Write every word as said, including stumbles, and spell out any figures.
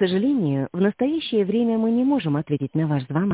сожалению, в настоящее время мы не можем ответить на ваш звонок.